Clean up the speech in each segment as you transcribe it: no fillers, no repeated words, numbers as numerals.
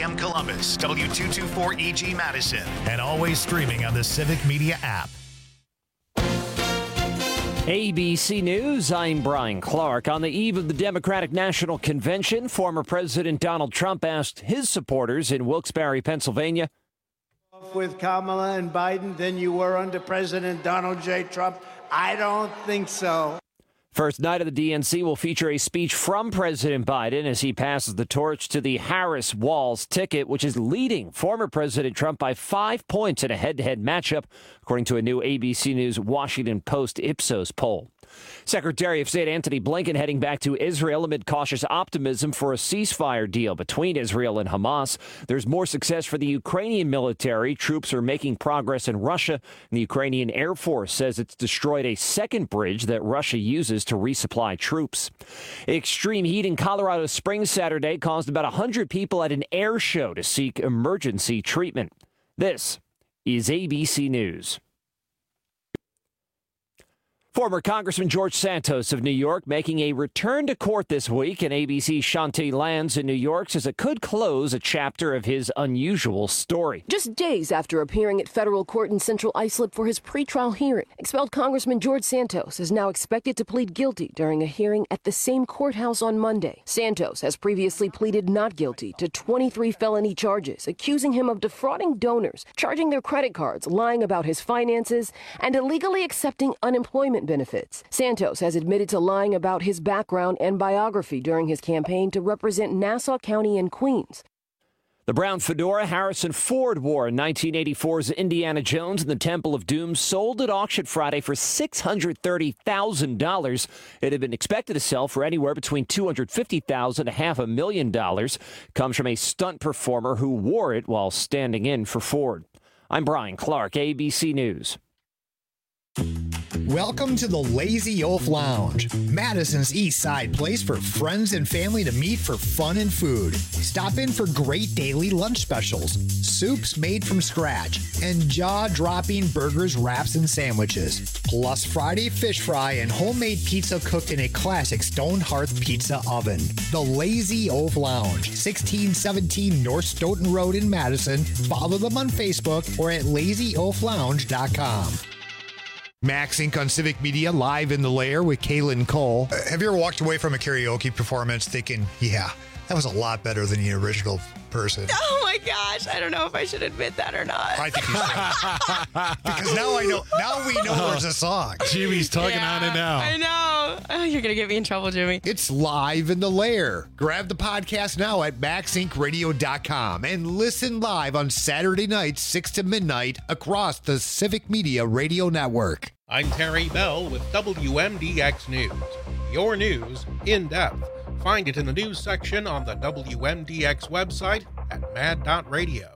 AM Columbus, W224EG Madison, and always streaming on the Civic Media app. ABC News, I'm Brian Clark. On the eve of the Democratic National Convention, former President Donald Trump asked his supporters in Wilkes-Barre, Pennsylvania, with Kamala and Biden than you were under President Donald J. Trump? I don't think so. First night of the DNC will feature a speech from President Biden as he passes the torch to the Harris-Walz ticket, which is leading former President Trump by 5 points in a head-to-head matchup, according to a new ABC News Washington Post Ipsos poll. Secretary of State Antony Blinken heading back to Israel amid cautious optimism for a ceasefire deal between Israel and Hamas. There's more success for the Ukrainian military. Troops are making progress in Russia, and the Ukrainian Air Force says it's destroyed a second bridge that Russia uses to resupply troops. Extreme heat in Colorado Springs Saturday caused about 100 people at an air show to seek emergency treatment. This is ABC News. Former Congressman George Santos of New York making a return to court this week, and ABC's Shanti Lands in New York says it could close a chapter of his unusual story. Just days after appearing at federal court in Central Islip for his pretrial hearing, expelled Congressman George Santos is now expected to plead guilty during a hearing at the same courthouse on Monday. Santos has previously pleaded not guilty to 23 felony charges, accusing him of defrauding donors, charging their credit cards, lying about his finances, and illegally accepting unemployment benefits. Santos has admitted to lying about his background and biography during his campaign to represent Nassau County and Queens. The brown fedora Harrison Ford wore in 1984's Indiana Jones and the Temple of Doom sold at auction Friday for $630,000. It had been expected to sell for anywhere between $250,000 and $500,000. Comes from a stunt performer who wore it while standing in for Ford. I'm Brian Clark, ABC News. Welcome to the Lazy Oaf Lounge, Madison's East Side place for friends and family to meet for fun and food. Stop in for great daily lunch specials, soups made from scratch, and jaw-dropping burgers, wraps, and sandwiches. Plus Friday fish fry and homemade pizza cooked in a classic stone hearth pizza oven. The Lazy Oaf Lounge, 1617 North Stoughton Road in Madison. Follow them on Facebook or at lazyoaflounge.com. Max Inc. on Civic Media, live in the lair with Kaylin Cole. Have you ever walked away from a karaoke performance thinking, yeah, that was a lot better than the original person? Oh my gosh, I don't know if I should admit that or not. I think you should. Because now we know there's a song. Jimmy's talking on it now. I know. Oh, you're going to get me in trouble, Jimmy. It's live in the lair. Grab the podcast now at maxincradio.com and listen live on Saturday nights, 6 to midnight across the Civic Media Radio Network. I'm Terry Bell with WMDX News. Your news in depth. Find it in the news section on the WMDX website at mad.radio.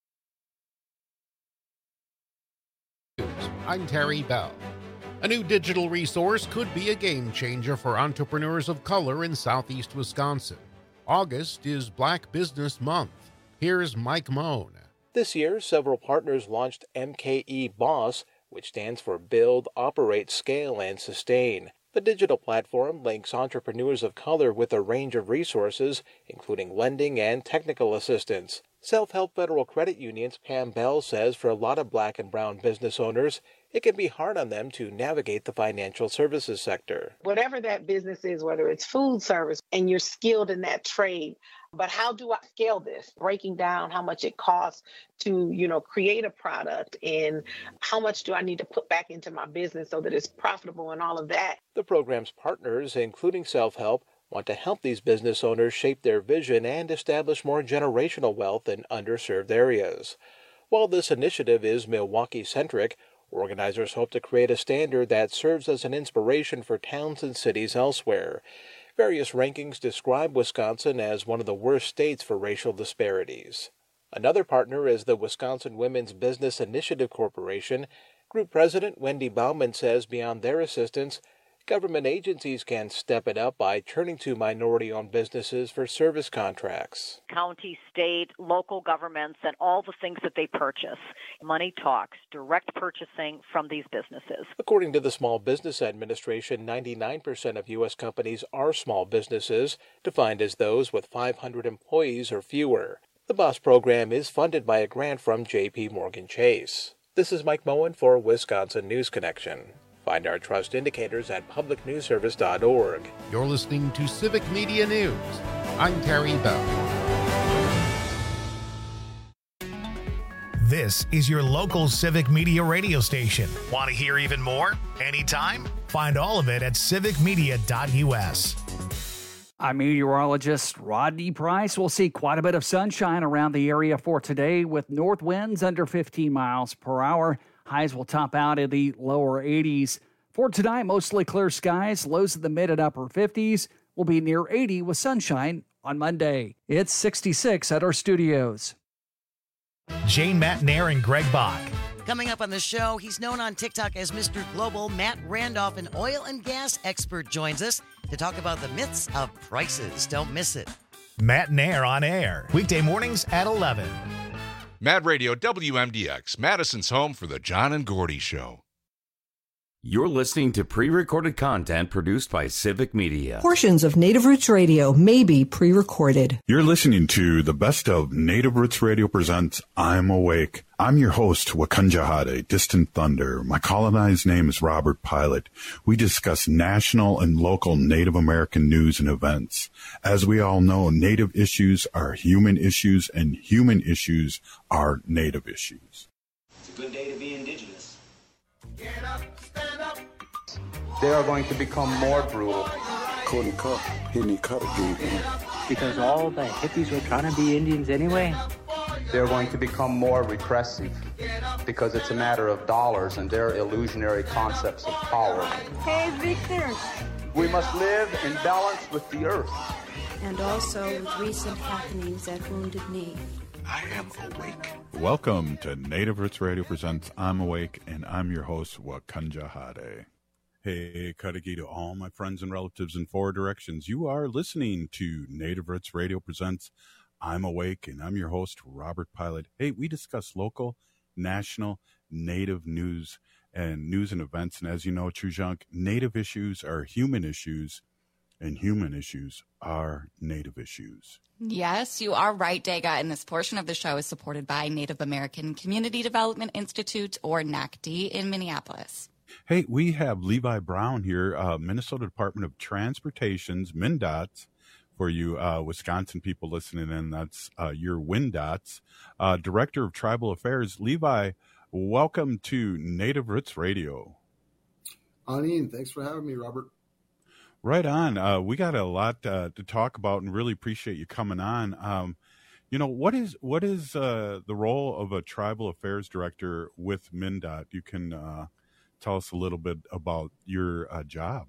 I'm Terry Bell. A new digital resource could be a game changer for entrepreneurs of color in southeast Wisconsin. August is Black Business Month. Here's Mike Moan. This year, several partners launched MKE Boss, which stands for Build, Operate, Scale, and Sustain. The digital platform links entrepreneurs of color with a range of resources, including lending and technical assistance. Self-help federal credit unions Pam Bell says for a lot of black and brown business owners, it can be hard on them to navigate the financial services sector. Whatever that business is, whether it's food service and you're skilled in that trade, but how do I scale this? Breaking down how much it costs to, create a product and how much do I need to put back into my business so that it's profitable and all of that. The program's partners, including Self-Help, want to help these business owners shape their vision and establish more generational wealth in underserved areas. While this initiative is Milwaukee-centric, organizers hope to create a standard that serves as an inspiration for towns and cities elsewhere. Various rankings describe Wisconsin as one of the worst states for racial disparities. Another partner is the Wisconsin Women's Business Initiative Corporation. Group President Wendy Bauman says beyond their assistance, government agencies can step it up by turning to minority-owned businesses for service contracts. County, state, local governments, and all the things that they purchase. Money talks, direct purchasing from these businesses. According to the Small Business Administration, 99% of U.S. companies are small businesses, defined as those with 500 employees or fewer. The BOSS program is funded by a grant from J.P. Morgan Chase. This is Mike Moen for Wisconsin News Connection. Find our trust indicators at publicnewsservice.org. You're listening to Civic Media News. I'm Terry Bell. This is your local Civic Media radio station. Want to hear even more? Anytime? Find all of it at civicmedia.us. I'm meteorologist Rodney Price. We'll see quite a bit of sunshine around the area for today with north winds under 15 miles per hour. Highs will top out in the lower 80s. For tonight, mostly clear skies. Lows in the mid and upper 50s. Will be near 80 with sunshine on Monday. It's 66 at our studios. Jane Matt Nair and Greg Bach. Coming up on the show, he's known on TikTok as Mr. Global. Matt Randolph, an oil and gas expert, joins us to talk about the myths of prices. Don't miss it. Matt Nair on air, weekday mornings at 11. Mad Radio WMDX, Madison's home for the John and Gordy Show. You're listening to pre-recorded content produced by Civic Media. Portions of Native Roots Radio may be pre-recorded. You're listening to the best of Native Roots Radio presents I'm Awake. I'm your host, Wakanja Hade, Distant Thunder. My colonized name is Robert Pilot. We discuss national and local Native American news and events. As we all know, Native issues are human issues, and human issues are Native issues. It's a good day to be Indigenous. Get up, stand up. They are going to become more brutal. Because all the hippies were trying to be Indians anyway. They're going to become more repressive because it's a matter of dollars and their illusionary concepts of power. Hey, Victor. We must live in balance with the earth. And also with recent happenings at Wounded Knee. I am awake. Welcome to Native Roots Radio presents I'm Awake, and I'm your host, Wakanja Hade. Hey, Kadagi to all my friends and relatives in four directions. You are listening to Native Roots Radio presents I'm Awake, and I'm your host, Robert Pilot. Hey, we discuss local, national, Native news and events. And as you know, Chujunk, Native issues are human issues, and human issues are Native issues. Yes, you are right, Daga. And this portion of the show is supported by Native American Community Development Institute, or NACD, in Minneapolis. Hey, we have Levi Brown here, Minnesota Department of Transportation's MnDOT. For you Wisconsin people listening in, that's your WnDOTs. Director of Tribal Affairs. Levi, welcome to Native Roots Radio. Ani, thanks for having me, Robert. Right on. We got a lot to talk about, and really appreciate you coming on. What is the role of a Tribal Affairs Director with MnDOT? You can tell us a little bit about your job.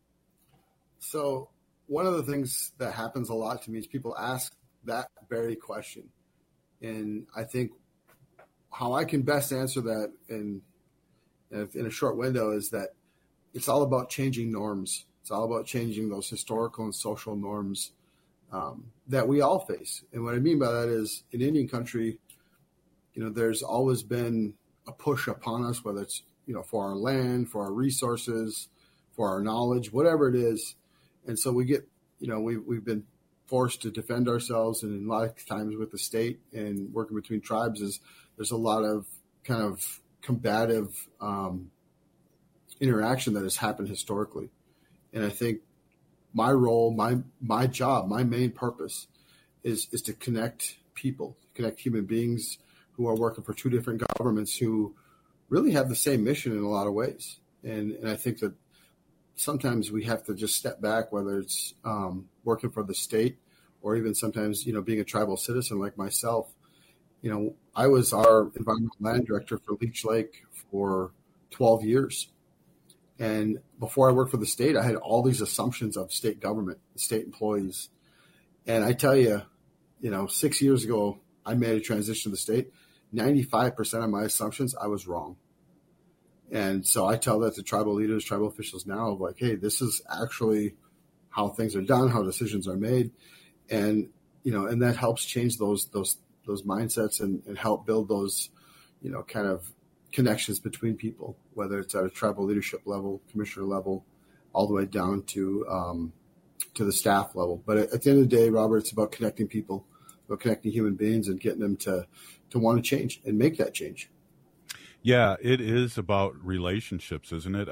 So one of the things that happens a lot to me is people ask that very question. And I think how I can best answer that in a short window is that it's all about changing norms. It's all about changing those historical and social norms that we all face. And what I mean by that is in Indian country, there's always been a push upon us, whether it's, for our land, for our resources, for our knowledge, whatever it is. And so we get, we've been forced to defend ourselves. And a lot of times with the state and working between tribes there's a lot of kind of combative interaction that has happened historically. And I think my role, my job, my main purpose is to connect people, connect human beings who are working for two different governments who really have the same mission in a lot of ways. And I think that sometimes we have to just step back, whether it's working for the state or even sometimes, being a tribal citizen like myself. I was our environmental land director for Leech Lake for 12 years. And before I worked for the state, I had all these assumptions of state government, state employees. And I tell you, 6 years ago, I made a transition to the state. 95% of my assumptions, I was wrong. And so I tell that to tribal leaders, tribal officials now of like, hey, this is actually how things are done, how decisions are made. And, and that helps change those mindsets and help build those, kind of connections between people, whether it's at a tribal leadership level, commissioner level, all the way down to the staff level. But at the end of the day, Robert, it's about connecting people about connecting human beings and getting them to want to change and make that change. Yeah, it is about relationships, isn't it?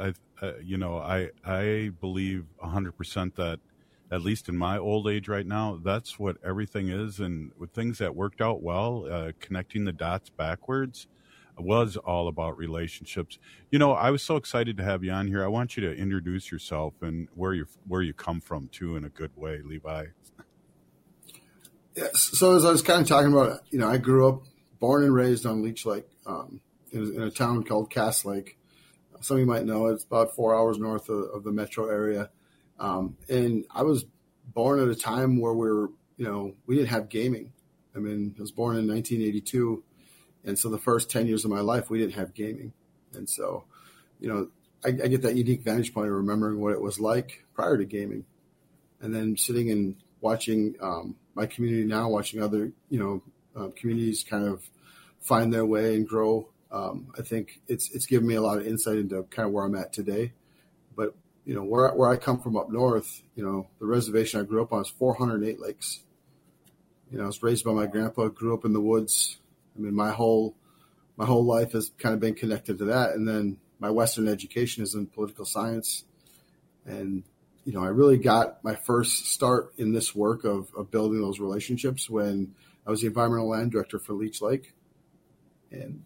I believe 100% that, at least in my old age right now, that's what everything is. And with things that worked out well, connecting the dots backwards was all about relationships. I was so excited to have you on here. I want you to introduce yourself and where you come from too, in a good way, Levi. Yes. So as I was kind of talking about, I grew up, born and raised on Leech Lake, in a town called Cass Lake. Some of you might know it's about 4 hours north of the metro area. And I was born at a time where we didn't have gaming. I was born in 1982. And so the first 10 years of my life, we didn't have gaming. And so, I get that unique vantage point of remembering what it was like prior to gaming. And then sitting and watching my community now, watching other, communities kind of find their way and grow. I think it's given me a lot of insight into kind of where I'm at today. But, where I come from up north, the reservation I grew up on is 408 lakes. I was raised by my grandpa, grew up in the woods. My whole life has kind of been connected to that. And then my Western education is in political science. And, I really got my first start in this work of building those relationships when I was the environmental land director for Leech Lake. And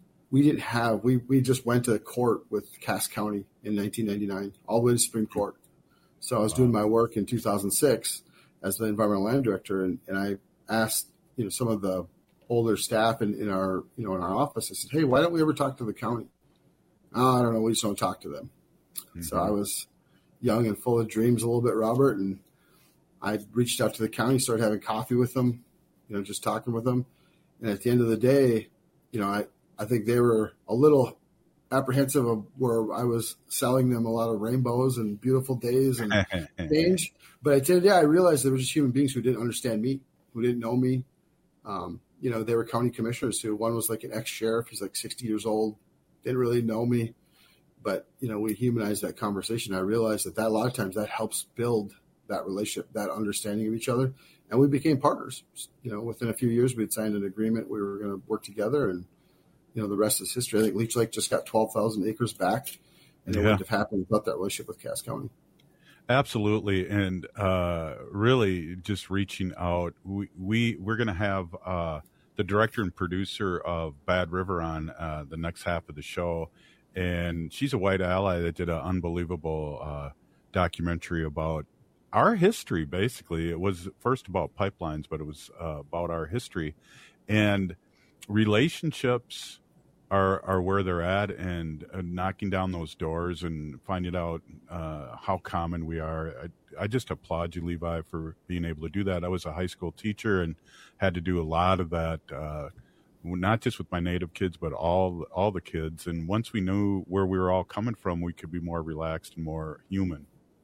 we just went to court with Cass County in 1999, all the way to Supreme Court. So I was doing my work in 2006 as the environmental land director. And I asked, some of the older staff in our office, I said, hey, why don't we ever talk to the county? Oh, I don't know. We just don't talk to them. Mm-hmm. So I was young and full of dreams a little bit, Robert. And I reached out to the county, started having coffee with them, just talking with them. And at the end of the day, I think they were a little apprehensive of where I was selling them a lot of rainbows and beautiful days and change. But at the end of the day, I realized they were just human beings who didn't understand me, who didn't know me. They were county commissioners who, one was like an ex-sheriff. He's like 60 years old, didn't really know me. But, we humanized that conversation. I realized that a lot of times that helps build that relationship, that understanding of each other. And we became partners. Within a few years, we had signed an agreement. We were going to work together, and, the rest is history. I think Leech Lake just got 12,000 acres back, and it wouldn't have happened without that relationship with Cass County. Absolutely. And really just reaching out, we're going to have the director and producer of Bad River on the next half of the show. And she's a white ally that did an unbelievable documentary about our history, basically. It was first about pipelines, but it was about our history. And relationships are where they're at, and knocking down those doors and finding out how common we are. I just applaud you, Levi, for being able to do that. I was a high school teacher and had to do a lot of that, not just with my native kids, but all the kids. And once we knew where we were all coming from, we could be more relaxed and more human.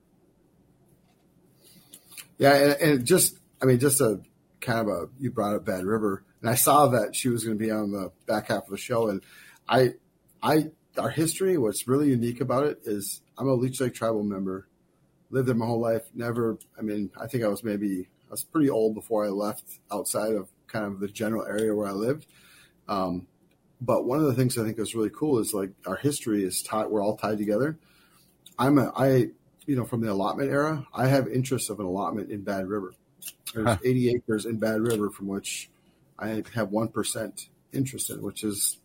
Yeah, and just a kind of you brought up Bad River, and I saw that she was going to be on the back half of the show. And our history, what's really unique about it is I'm a Leech Lake tribal member, lived there my whole life. I think I was pretty old before I left outside of kind of the general area where I lived. But one of the things I think is really cool is like our history is tied. We're all tied together. From the allotment era, I have interests of an allotment in Bad River. There's 80 acres in Bad River from which I have 1% interest in, which is,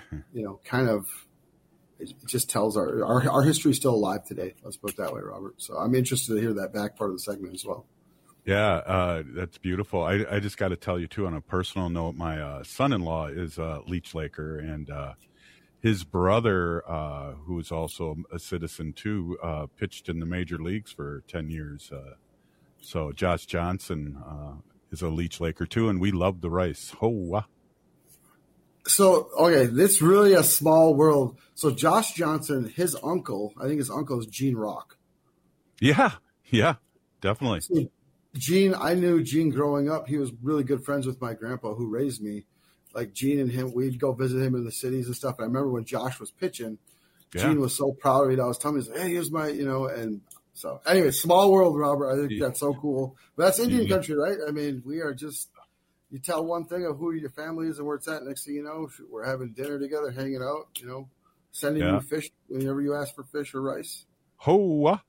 it just tells our history is still alive today. Let's put it that way, Robert. So I'm interested to hear that back part of the segment as well. Yeah, that's beautiful. I just got to tell you, too, on a personal note, my son-in-law is a Leech Laker, and his brother, who is also a citizen, too, pitched in the major leagues for 10 years. So Josh Johnson is a Leech Laker, too, and we love the rice. Oh, So, okay, this really a small world. So Josh Johnson, his uncle is Gene Rock. Yeah, definitely. So I knew Gene growing up. He was really good friends with my grandpa who raised me. Like Gene and him, we'd go visit him in the cities and stuff. And I remember when Josh was pitching, Gene was so proud of it. I was telling him, hey, here's my, and so anyway, small world, Robert. I think that's so cool. But that's Indian country, right? We are just you tell one thing of who your family is and where it's at. Next thing you know, we're having dinner together, hanging out, sending you fish whenever you ask for fish or rice. Ho!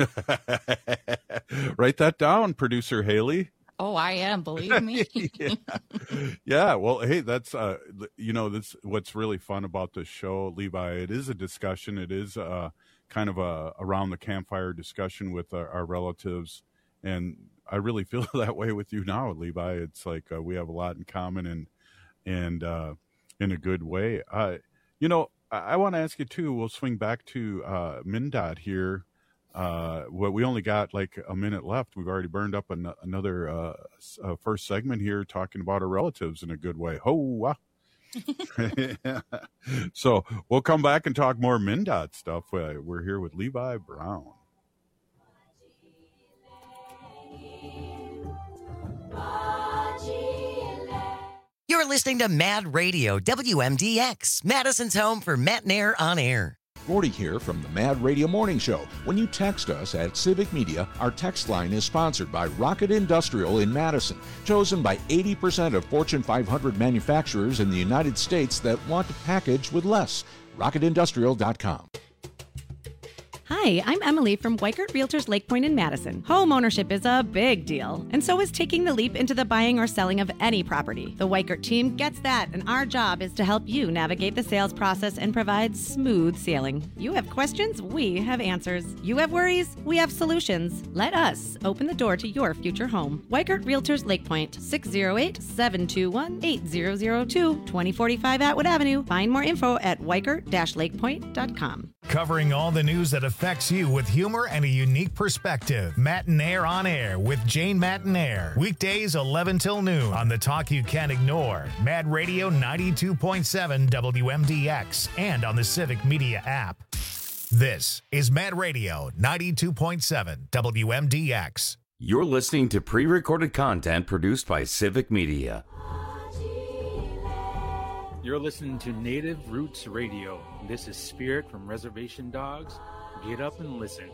Write that down, producer Haley. Oh, I am. Believe me. Yeah. Well, hey, that's that's what's really fun about this show, Levi. It is a discussion. It is kind of a around the campfire discussion with our relatives, and I really feel that way with you now, Levi. It's like we have a lot in common, and in a good way. I want to ask you too. We'll swing back to MnDOT here. We only got like a minute left. We've already burned up another first segment here talking about our relatives in a good way. Ho! So we'll come back and talk more MnDOT stuff. We're here with Levi Brown. You're listening to Mad Radio, WMDX, Madison's home for Matt and Air on Air. Gordy here from the Mad Radio Morning Show. When you text us at Civic Media, our text line is sponsored by Rocket Industrial in Madison, chosen by 80% of Fortune 500 manufacturers in the United States that want to package with less. RocketIndustrial.com. Hi, I'm Emily from Weikert Realtors Lake Point in Madison. Home ownership is a big deal, and so is taking the leap into the buying or selling of any property. The Weikert team gets that, and our job is to help you navigate the sales process and provide smooth sailing. You have questions, we have answers. You have worries, we have solutions. Let us open the door to your future home. Weikert Realtors Lake Point, 608-721-8002, 2045 Atwood Avenue. Find more info at weikert-lakepoint.com. Covering all the news that affects you with humor and a unique perspective. Matt and Air on Air with Jane Matt and Air. Weekdays 11 till noon on the talk you can't ignore. Mad Radio 92.7 WMDX and on the Civic Media app. This is Mad Radio 92.7 WMDX. You're listening to pre-recorded content produced by Civic Media. You're listening to Native Roots Radio. This is Spirit from Reservation Dogs. Get up and listen.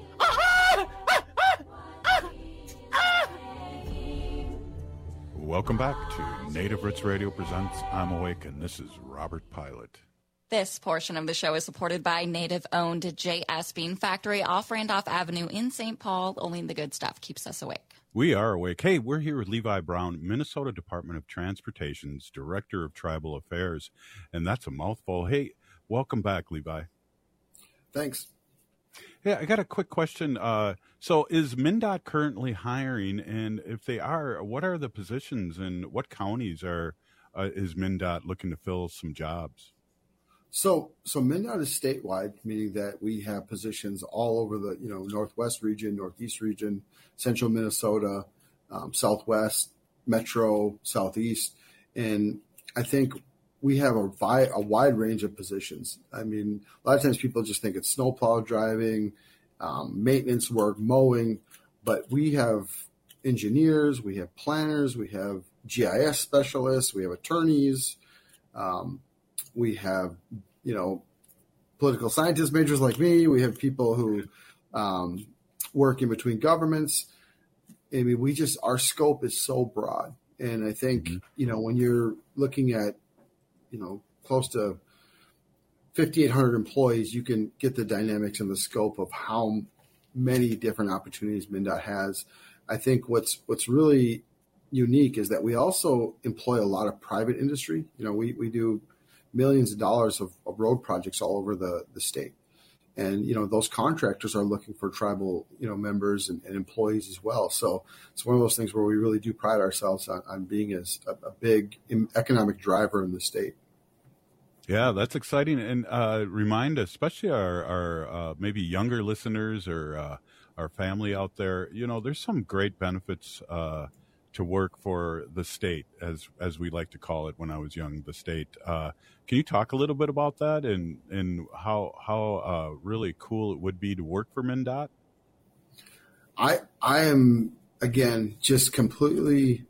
Welcome back to Native Roots Radio presents I'm Awake, and this is Robert Pilot. This portion of the show is supported by native-owned J.S. Bean Factory off Randolph Avenue in St. Paul. Only the good stuff keeps us awake. We are awake. Hey, we're here with Levi Brown, Minnesota Department of Transportation's Director of Tribal Affairs, and that's a mouthful. Hey, welcome back, Levi. Thanks. Yeah, I got a quick question. So is MnDOT currently hiring, and if they are, what are the positions and what counties is MnDOT looking to fill some jobs? So MnDOT is statewide, meaning that we have positions all over the Northwest region, Northeast region, Central Minnesota, Southwest, Metro, Southeast, and I think we have a wide range of positions. I mean, a lot of times people just think it's snowplow driving, maintenance work, mowing, but we have engineers, we have planners, we have GIS specialists, we have attorneys, we have, political scientist majors like me. We have people who work in between governments. I mean, our scope is so broad. And I think, when you're looking at, close to 5,800 employees, you can get the dynamics and the scope of how many different opportunities MnDOT has. I think what's really unique is that we also employ a lot of private industry. We do millions of dollars of road projects all over the state. And, those contractors are looking for tribal, members and employees as well. So it's one of those things where we really do pride ourselves on being a big economic driver in the state. Yeah, that's exciting. And remind especially our maybe younger listeners or our family out there, there's some great benefits to work for the state, as we like to call it when I was young, the state. Can you talk a little bit about that and how really cool it would be to work for MnDOT? I am, again, just completely,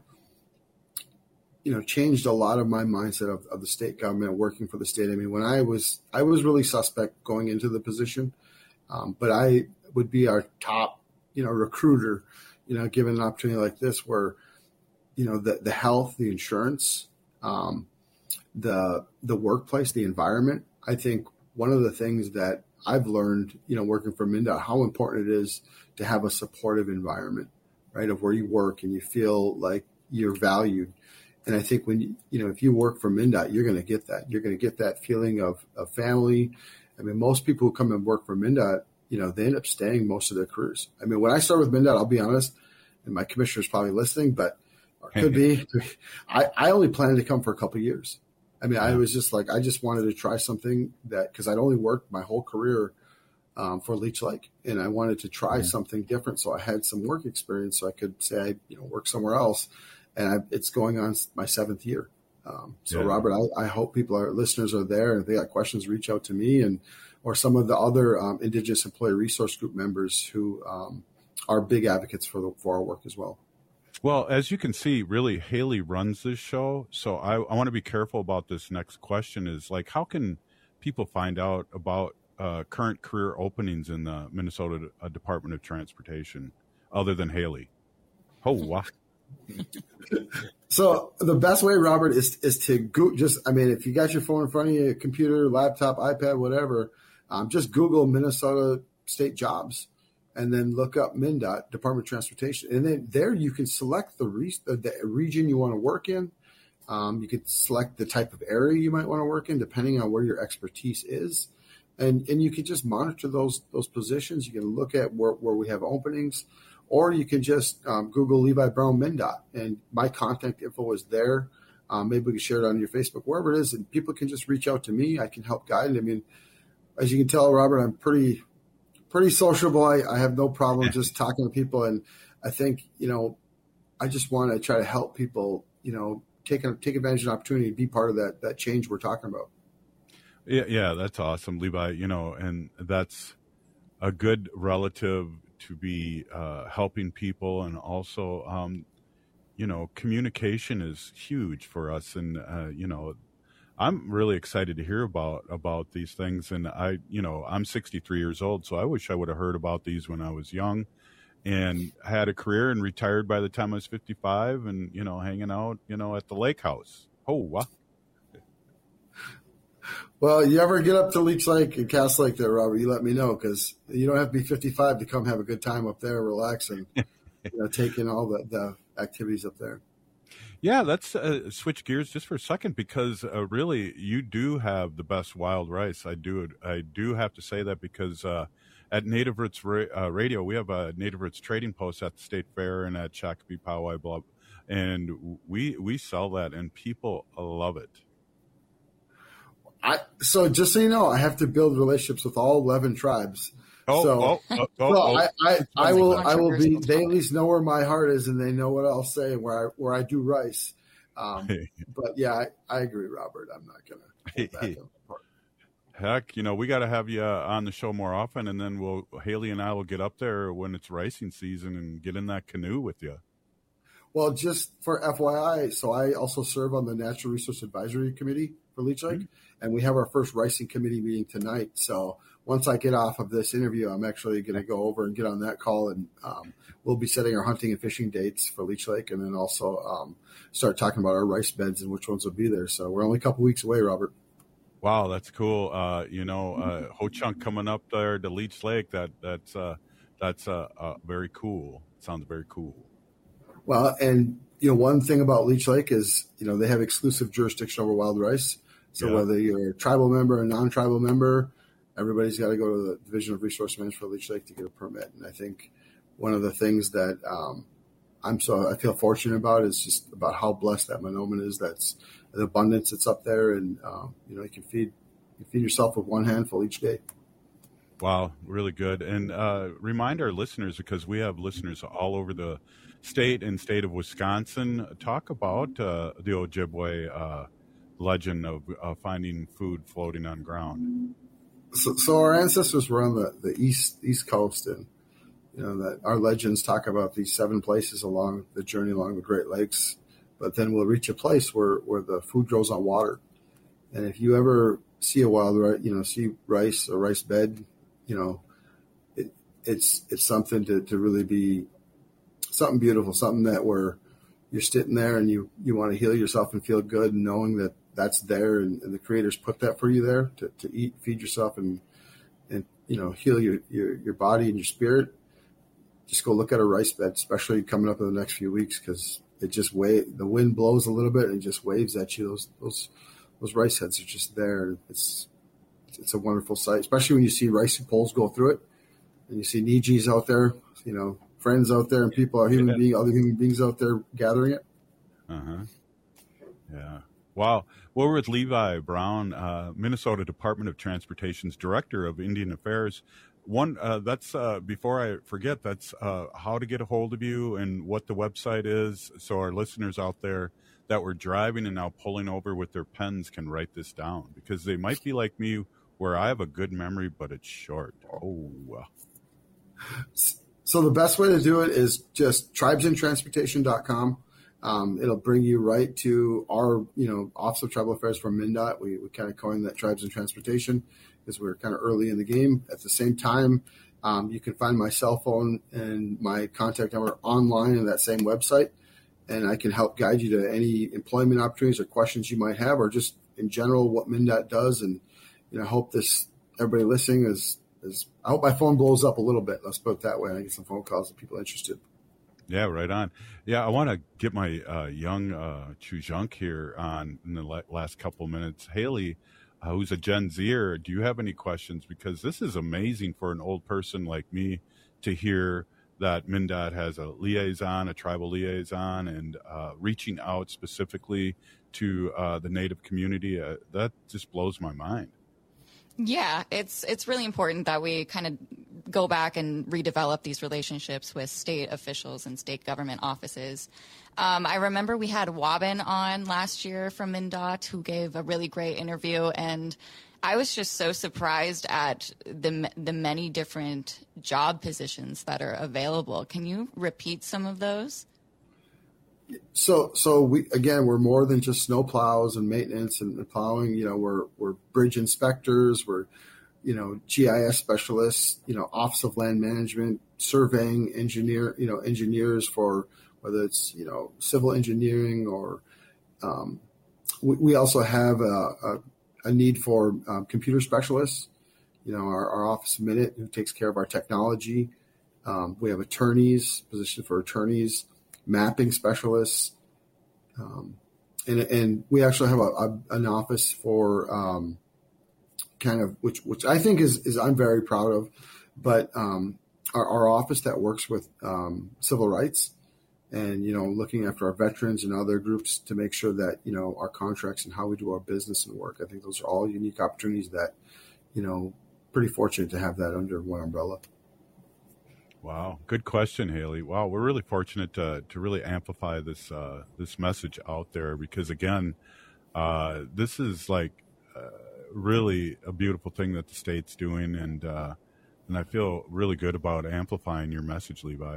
changed a lot of my mindset of the state government, working for the state. I mean, when I was really suspect going into the position, but I would be our top, recruiter, given an opportunity like this where the health, the insurance, the workplace, the environment. I think one of the things that I've learned, working for MnDOT, how important it is to have a supportive environment, right, of where you work and you feel like you're valued. And I think when if you work for MnDOT, you're going to get that. You're going to get that feeling of family. I mean, most people who come and work for MnDOT, they end up staying most of their careers. I mean, when I started with MnDOT, I'll be honest, and my commissioner's probably listening, but could be. I only planned to come for a couple of years. I mean, I was just like, I just wanted to try something because I'd only worked my whole career for Leech Lake, and I wanted to try something different. So I had some work experience, so I could say I work somewhere else. And it's going on my 7th year. Robert, I hope our listeners are there, and if they got questions, reach out to me or some of the other Indigenous Employee Resource Group members who are big advocates for our work as well. Well, as you can see, really, Haley runs this show. So I want to be careful about this next question is like, how can people find out about current career openings in the Minnesota Department of Transportation other than Haley? Oh, wow. So the best way, Robert, is to Google. If you got your phone in front of you, computer, laptop, iPad, whatever, just Google Minnesota state jobs, and then look up MnDOT, Department of Transportation, and then there you can select the region you want to work in. You could select the type of area you might want to work in, depending on where your expertise is, and you can just monitor those positions. You can look at where we have openings. Or you can just Google Levi Brown MnDOT, and my contact info is there. Maybe we can share it on your Facebook, wherever it is, and people can just reach out to me. I can help guide. I mean, as you can tell, Robert, I'm pretty sociable. I have no problem just talking to people, and I think I just want to try to help people. Take advantage of an opportunity to be part of that change we're talking about. Yeah, that's awesome, Levi. And that's a good relative to be helping people, and also communication is huge for us, and I'm really excited to hear about these things. And I'm 63 years old, so I wish I would have heard about these when I was young and had a career and retired by the time I was 55 and hanging out at the lake house. Oh wow. Well, you ever get up to Leech Lake and Cass Lake there, Robert, you let me know, because you don't have to be 55 to come have a good time up there, relax, and take in all the activities up there. Yeah, let's switch gears just for a second, because really you do have the best wild rice. I do have to say that, because at Native Roots Radio, we have a Native Roots trading post at the State Fair and at Shakopee Poway Bluff, and we sell that, and people love it. So just so you know, I have to build relationships with all 11 tribes. I will be. They at least know where my heart is, and they know what I'll say and where I do rice. But yeah, I agree, Robert. I'm not gonna hold back on the part. Heck, we got to have you on the show more often, and then Haley and I will get up there when it's ricing season and get in that canoe with you. Well, just for FYI, so I also serve on the Natural Resource Advisory Committee for Leech Lake, and we have our first ricing committee meeting tonight. So once I get off of this interview, I'm actually going to go over and get on that call, and we'll be setting our hunting and fishing dates for Leech Lake, and then also start talking about our rice beds and which ones will be there. So we're only a couple weeks away, Robert. Wow, that's cool. Ho Chunk coming up there to Leech Lake. That's very cool. Sounds very cool. Well, and one thing about Leech Lake is they have exclusive jurisdiction over wild rice. So whether you're a tribal member or non-tribal member, everybody's got to go to the Division of Resource Management for Leech Lake to get a permit. And I think one of the things that I feel fortunate about is just about how blessed that Mahnomen is. That's the abundance that's up there, and you can feed yourself with one handful each day. Wow, really good. And remind our listeners, because we have listeners all over the state of Wisconsin, talk about the Ojibwe legend of finding food floating on ground. So our ancestors were on the east coast, and that our legends talk about these 7 places along the journey along the Great Lakes. But then we'll reach a place where the food grows on water. And if you ever see a wild rice, see rice or rice bed, it's something to really be something beautiful, something that we're you're sitting there and you want to heal yourself and feel good, and knowing that that's there and the creators put that for you there to eat, feed yourself and heal your body and your spirit. Just go look at a rice bed, especially coming up in the next few weeks, because it just the wind blows a little bit and just waves at you. Those rice heads are just there. It's a wonderful sight, especially when you see rice poles go through it, and you see Nijis out there, friends out there, and people are other human beings out there gathering it. Yeah. Wow. Well, we're with Levi Brown, Minnesota Department of Transportation's Director of Indian Affairs. That's before I forget, that's how to get a hold of you and what the website is, so our listeners out there that were driving and now pulling over with their pens can write this down, because they might be like me, where I have a good memory, but it's short. So the best way to do it is just tribesandtransportation.com. It'll bring you right to our, Office of Tribal Affairs from MnDOT. We kind of coined that Tribes and Transportation because we're kind of early in the game. At the same time, you can find my cell phone and my contact number online on that same website, and I can help guide you to any employment opportunities or questions you might have, or just in general what MnDOT does. And I hope everybody listening is I hope my phone blows up a little bit. Let's put it that way. And I get some phone calls of people interested. Yeah, right on. Yeah, I want to get my young Chujunk here on in the last couple of minutes. Haley, who's a Gen Zer, do you have any questions? Because this is amazing for an old person like me to hear that MnDOT has a liaison, a tribal liaison, and reaching out specifically to the Native community. That just blows my mind. Yeah, it's really important that we kind of go back and redevelop these relationships with state officials and state government offices. I remember we had Wabin on last year from MnDOT, who gave a really great interview, and I was just so surprised at the many different job positions that are available. Can you repeat some of those? So we're more than just snow plows and maintenance and plowing. We're bridge inspectors. We're, GIS specialists. Office of Land Management, surveying engineers for whether it's civil engineering or. We also have a need for computer specialists. Our office minute who takes care of our technology. We have position for attorneys. Mapping specialists, and we actually have an office for which I think is I'm very proud of, but our office that works with civil rights and looking after our veterans and other groups to make sure that our contracts and how we do our business and work. I think those are all unique opportunities that pretty fortunate to have that under one umbrella. Wow. Good question, Haley. Wow. We're really fortunate to really amplify this message out there, because again, this is like really a beautiful thing that the state's doing. And I feel really good about amplifying your message, Levi.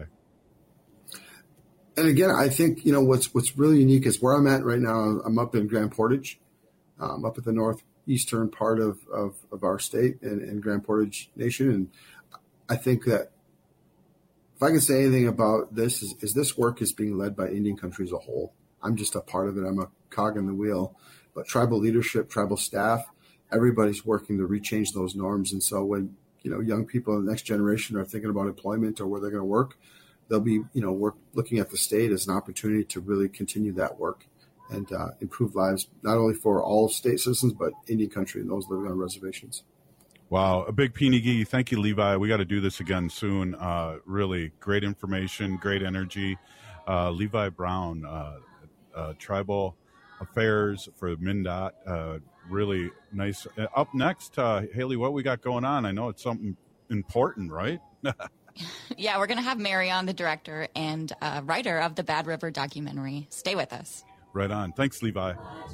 And again, I think, what's really unique is where I'm at right now. I'm up in Grand Portage, up at the northeastern part of our state and Grand Portage Nation. And I think that, if I can say anything about this, is this work is being led by Indian country as a whole. I'm just a part of it. I'm a cog in the wheel. But tribal leadership, tribal staff, everybody's working to rechange those norms. And so when young people in the next generation are thinking about employment or where they're going to work, they'll be looking at the state as an opportunity to really continue that work and improve lives, not only for all state citizens, but Indian country and those living on reservations. Wow. A big Pinigi. Thank you, Levi. We got to do this again soon. Really great information, great energy. Levi Brown, Tribal Affairs for MnDOT. Really nice. Up next, Haley, what we got going on? I know it's something important, right? Yeah, we're going to have Mary on, the director and writer of the Bad River documentary. Stay with us. Right on. Thanks, Levi.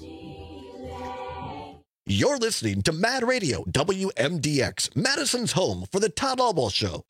You're listening to Mad Radio, WMDX, Madison's home for the Todd Albaugh Show.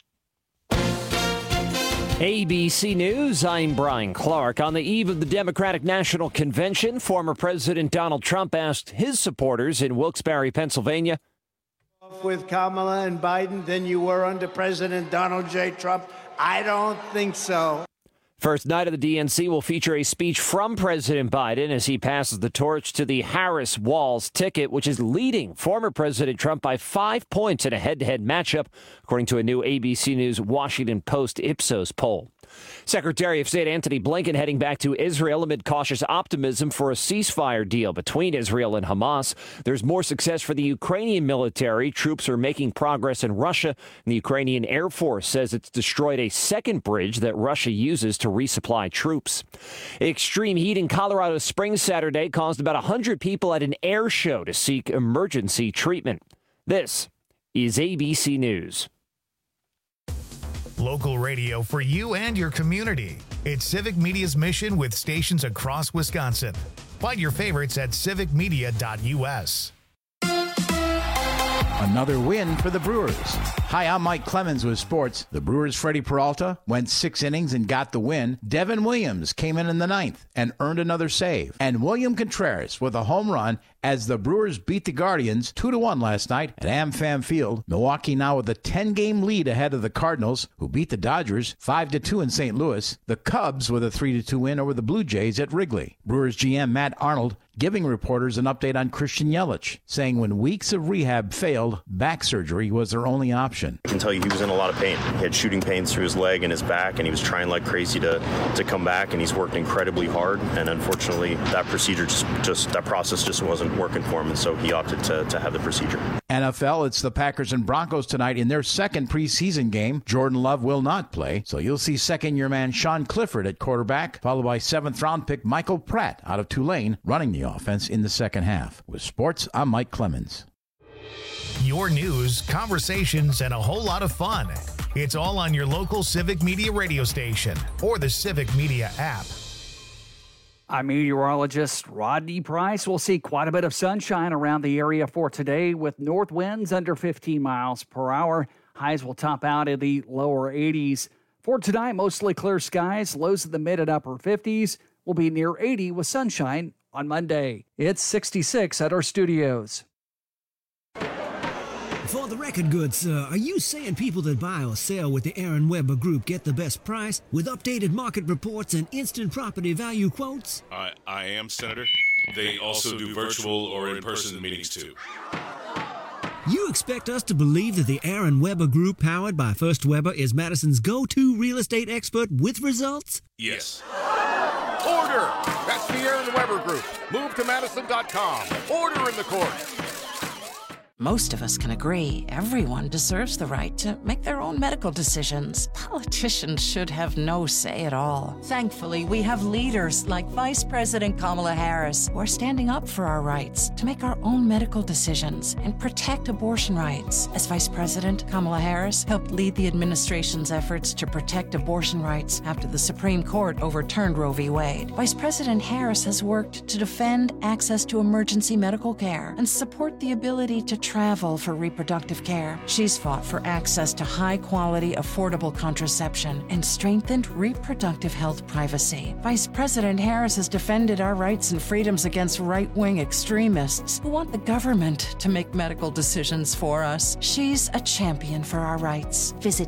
ABC News, I'm Brian Clark. On the eve of the Democratic National Convention, former President Donald Trump asked his supporters in Wilkes-Barre, Pennsylvania, with Kamala and Biden than you were under President Donald J. Trump? I don't think so. First night of the DNC will feature a speech from President Biden as he passes the torch to the Harris-Walz ticket, which is leading former President Trump by 5 points in a head-to-head matchup, according to a new ABC News Washington Post Ipsos poll. Secretary of State Antony Blinken heading back to Israel amid cautious optimism for a ceasefire deal between Israel and Hamas. There's more success for the Ukrainian military. Troops are making progress in Russia, and the Ukrainian Air Force says it's destroyed a second bridge that Russia uses to resupply troops. Extreme heat in Colorado Springs Saturday caused about 100 people at an air show to seek emergency treatment. This is ABC News. Local radio for you and your community. It's Civic Media's mission with stations across Wisconsin. Find your favorites at civicmedia.us. Another win for the Brewers. Hi, I'm Mike Clemens with sports. The Brewers' Freddie Peralta went 6 innings and got the win. Devin Williams came in the 9th and earned another save. And William Contreras with a home run as the Brewers beat the Guardians 2-1 last night at AmFam Field. Milwaukee now with a 10-game lead ahead of the Cardinals, who beat the Dodgers 5-2 in St. Louis. The Cubs with a 3-2 win over the Blue Jays at Wrigley. Brewers GM Matt Arnold giving reporters an update on Christian Yelich, saying when weeks of rehab failed, back surgery was their only option. I can tell you he was in a lot of pain. He had shooting pains through his leg and his back, and he was trying like crazy to come back, and he's worked incredibly hard. And unfortunately, that procedure that process just wasn't working for him, and so he opted to have the procedure. NFL, it's the Packers and Broncos tonight in their second preseason game. Jordan Love will not play, so you'll see second-year man Sean Clifford at quarterback, followed by 7th-round pick Michael Pratt out of Tulane running the offense in the second half. With sports, I'm Mike Clemens. Your news, conversations, and a whole lot of fun. It's all on your local Civic Media radio station or the Civic Media app. I'm meteorologist Rodney Price. We'll see quite a bit of sunshine around the area for today with north winds under 15 miles per hour. Highs will top out in the lower 80s. For tonight, mostly clear skies. Lows in the mid and upper 50s. Will be near 80 with sunshine on Monday. It's 66 at our studios. For the record, good sir, are you saying people that buy or sell with the Aaron Weber Group get the best price with updated market reports and instant property value quotes? I am, Senator. They also do virtual or in-person meetings, too. You expect us to believe that the Aaron Weber Group, powered by First Weber, is Madison's go-to real estate expert with results? Yes. Order! That's the Aaron Weber Group. Move to Madison.com. Order in the court. Most of us can agree everyone deserves the right to make their own medical decisions. Politicians should have no say at all. Thankfully, we have leaders like Vice President Kamala Harris who are standing up for our rights to make our own medical decisions and protect abortion rights. As Vice President, Kamala Harris helped lead the administration's efforts to protect abortion rights after the Supreme Court overturned Roe v. Wade. Vice President Harris has worked to defend access to emergency medical care and support the ability to travel for reproductive care. She's fought for access to high-quality, affordable contraception and strengthened reproductive health privacy. Vice President Harris has defended our rights and freedoms against right-wing extremists who want the government to make medical decisions for us. She's a champion for our rights. Visit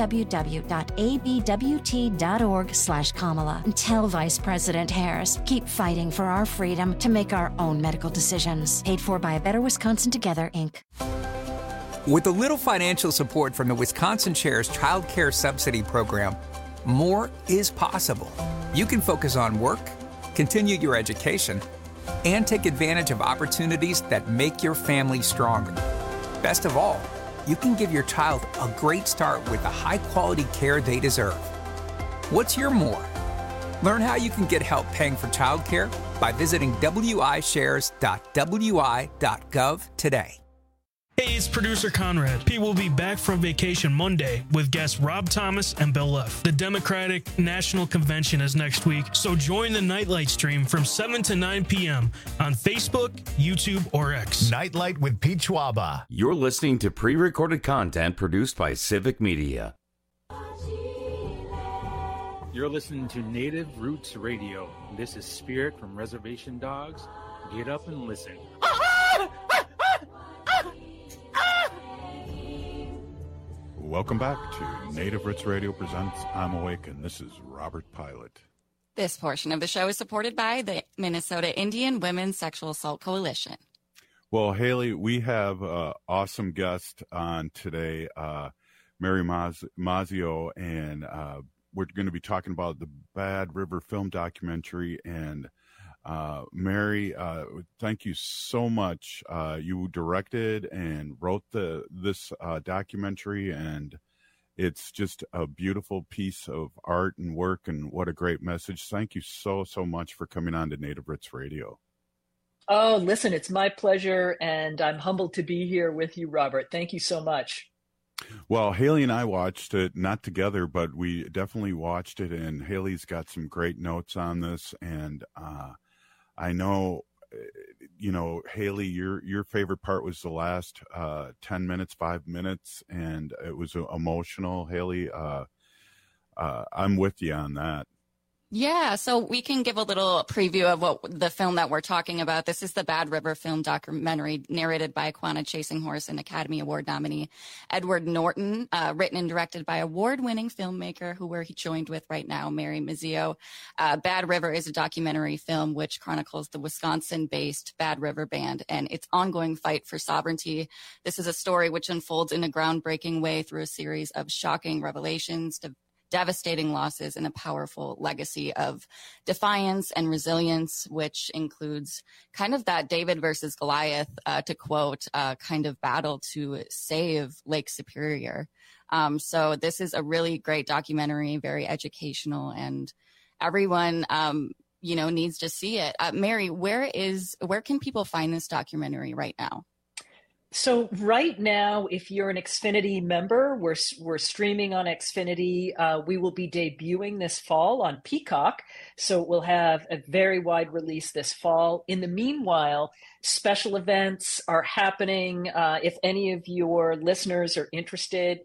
www.abwt.org/Kamala and tell Vice President Harris, keep fighting for our freedom to make our own medical decisions. Paid for by A Better Wisconsin Together, Inc. With a little financial support from the Wisconsin Shares Child Care Subsidy Program, more is possible. You can focus on work, continue your education, and take advantage of opportunities that make your family stronger. Best of all, you can give your child a great start with the high-quality care they deserve. What's your more? Learn how you can get help paying for childcare by visiting wishares.wi.gov today. Hey, it's producer Conrad. Pete will be back from vacation Monday with guests Rob Thomas and Bill Leff. The Democratic National Convention is next week, so join the Nightlight stream from 7 to 9 p.m. on Facebook, YouTube, or X. Nightlight with Pete Schwaba. You're listening to pre-recorded content produced by Civic Media. You're listening to Native Roots Radio. This is Spirit from Reservation Dogs. Get up and listen. Welcome back to Native Roots Radio presents I'm Awake, and this is Robert Pilot. This portion of the show is supported by the Minnesota Indian Women's Sexual Assault Coalition. Well, Haley, we have an awesome guest on today, Mary Mazzio, and we're going to be talking about the Bad River film documentary. And Mary, thank you so much. You directed and wrote this documentary, and it's just a beautiful piece of art and work, and what a great message. Thank you so much for coming on to Native Roots Radio. Oh, listen, it's my pleasure, and I'm humbled to be here with you, Robert. Thank you so much. Well, Haley and I watched it, not together, but we definitely watched it, and Haley's got some great notes on this, and I know, Haley, your favorite part was the last 10 minutes, 5 minutes, and it was emotional. Haley, I'm with you on that. Yeah, so we can give a little preview of what the film that we're talking about. This is the Bad River film documentary narrated by Quanah Chasing Horse and Academy Award nominee Edward Norton, written and directed by award-winning filmmaker who we're joined with right now, Mary Mazzio. Bad River is a documentary film which chronicles the Wisconsin-based Bad River Band and its ongoing fight for sovereignty. This is a story which unfolds in a groundbreaking way through a series of shocking revelations, devastating losses, and a powerful legacy of defiance and resilience, which includes kind of that David versus Goliath, to quote, kind of battle to save Lake Superior. So this is a really great documentary, very educational, and everyone, needs to see it. Mary, where can people find this documentary right now? So right now, if you're an Xfinity member, we're streaming on Xfinity. We will be debuting this fall on Peacock, so we'll have a very wide release this fall. In the meanwhile, special events are happening. If any of your listeners are interested,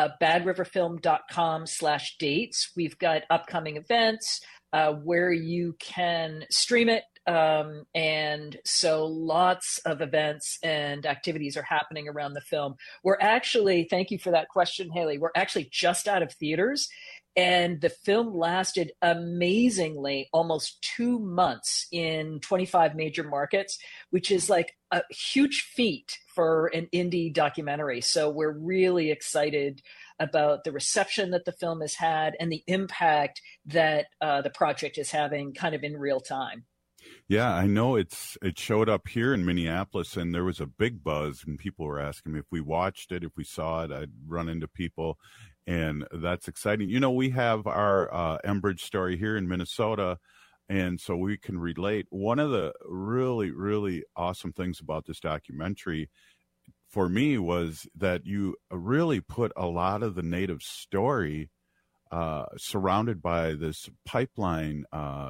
badriverfilm.com/dates. We've got upcoming events where you can stream it. And so lots of events and activities are happening around the film. We're actually, thank you for that question, Haley, we're actually just out of theaters, and the film lasted amazingly almost 2 months in 25 major markets, which is like a huge feat for an indie documentary. So we're really excited about the reception that the film has had and the impact that the project is having kind of in real time. Yeah, I know it showed up here in Minneapolis, and there was a big buzz, and people were asking me if we watched it, if we saw it. I'd run into people, and that's exciting. We have our Enbridge story here in Minnesota, and so we can relate. One of the really, really awesome things about this documentary for me was that you really put a lot of the Native story surrounded by this pipeline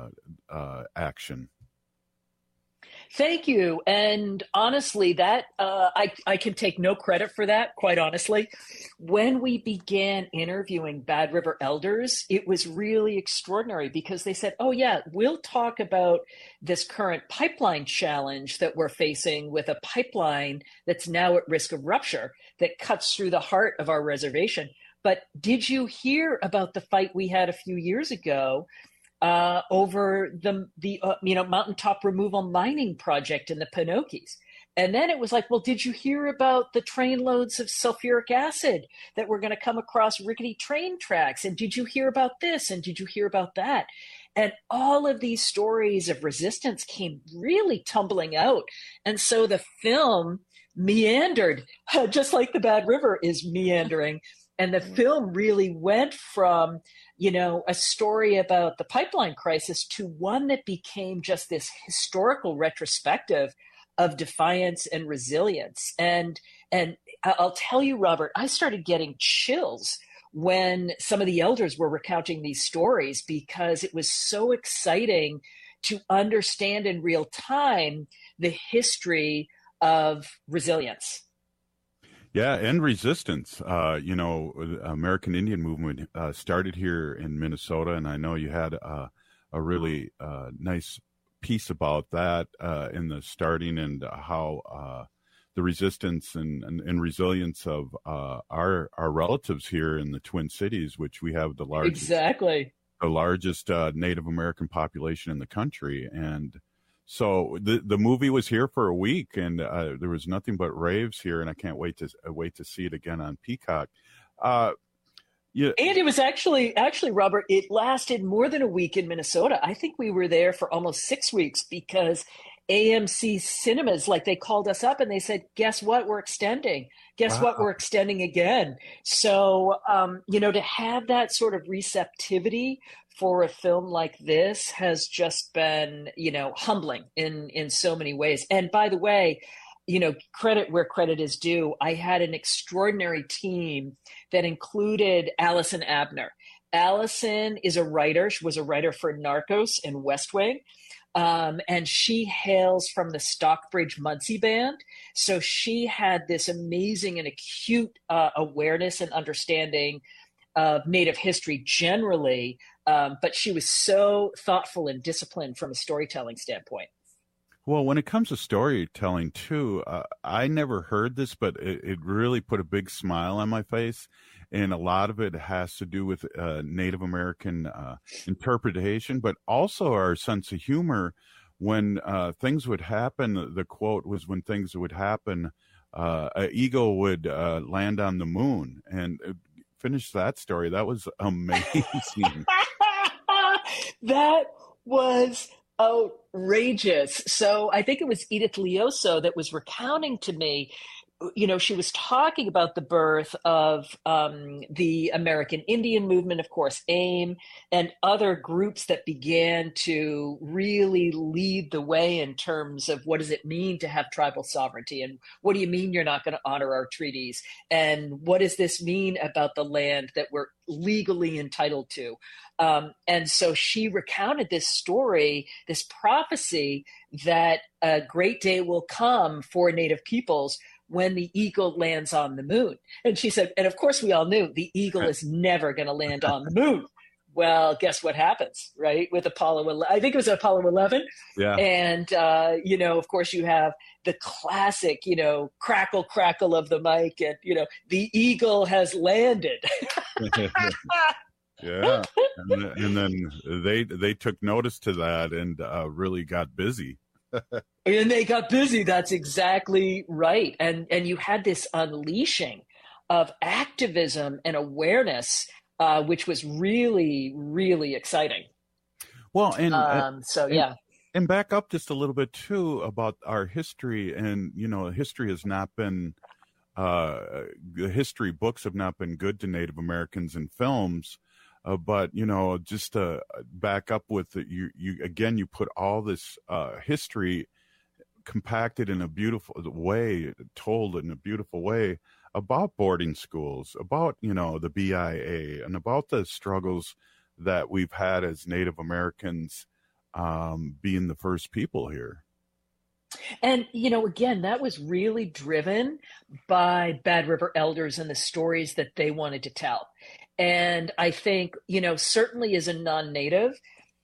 action. Thank you. And honestly, that I can take no credit for that, quite honestly. When we began interviewing Bad River elders, it was really extraordinary because they said, oh, yeah, we'll talk about this current pipeline challenge that we're facing with a pipeline that's now at risk of rupture that cuts through the heart of our reservation. But did you hear about the fight we had a few years ago over the mountaintop removal mining project in the Pinocchis? And then it was like, well, did you hear about the trainloads of sulfuric acid that were going to come across rickety train tracks? And did you hear about this? And did you hear about that? And all of these stories of resistance came really tumbling out. And so the film meandered, just like the Bad River is meandering. And the film really went from, a story about the pipeline crisis to one that became just this historical retrospective of defiance and resilience. And I'll tell you, Robert, I started getting chills when some of the elders were recounting these stories because it was so exciting to understand in real time the history of resilience. Yeah, and resistance. American Indian movement started here in Minnesota, and I know you had a really nice piece about that in the starting and how the resistance and resilience of our relatives here in the Twin Cities, which we have the largest Native American population in the country. And so the movie was here for a week, and there was nothing but raves here, and I can't wait to see it again on Peacock. Yeah. And it was actually, Robert, it lasted more than a week in Minnesota. I think we were there for almost 6 weeks because AMC Cinemas, like, they called us up and they said, guess what? We're extending. Guess what? We're extending again. So, to have that sort of receptivity for a film like this has just been, humbling in so many ways. And by the way, credit where credit is due. I had an extraordinary team that included Allison Abner. Allison is a writer. She was a writer for Narcos and West Wing. And she hails from the Stockbridge Muncie Band. So she had this amazing and acute awareness and understanding of Native history generally. But she was so thoughtful and disciplined from a storytelling standpoint. Well, when it comes to storytelling, too, I never heard this, but it really put a big smile on my face. And a lot of it has to do with Native American interpretation, but also our sense of humor. When things would happen, the quote was, when things would happen, an eagle would land on the moon. And finish that story. That was amazing. That was outrageous. So I think it was Edith Leoso that was recounting to me, she was talking about the birth of the American Indian movement, of course, AIM, and other groups that began to really lead the way in terms of what does it mean to have tribal sovereignty, and what do you mean you're not going to honor our treaties, and what does this mean about the land that we're legally entitled to. And so she recounted this story, this prophecy that a great day will come for Native peoples when the eagle lands on the moon. And she said, and of course we all knew the eagle is never going to land on the moon. Well, guess what happens, right? With Apollo, I think it was Apollo 11. Yeah. And, of course you have the classic, crackle of the mic, and, the eagle has landed. Yeah. And then they took notice to that and really got busy. And they got busy. That's exactly right. And you had this unleashing of activism and awareness, which was really, really exciting. Well, and and back up just a little bit too about our history. And history has not been the history books have not been good to Native Americans in films. But just to back up with it, you put all this history compacted in a beautiful way, told in a beautiful way about boarding schools, about the BIA, and about the struggles that we've had as Native Americans being the first people here. And, again, that was really driven by Bad River Elders and the stories that they wanted to tell. And I think, certainly as a non-Native,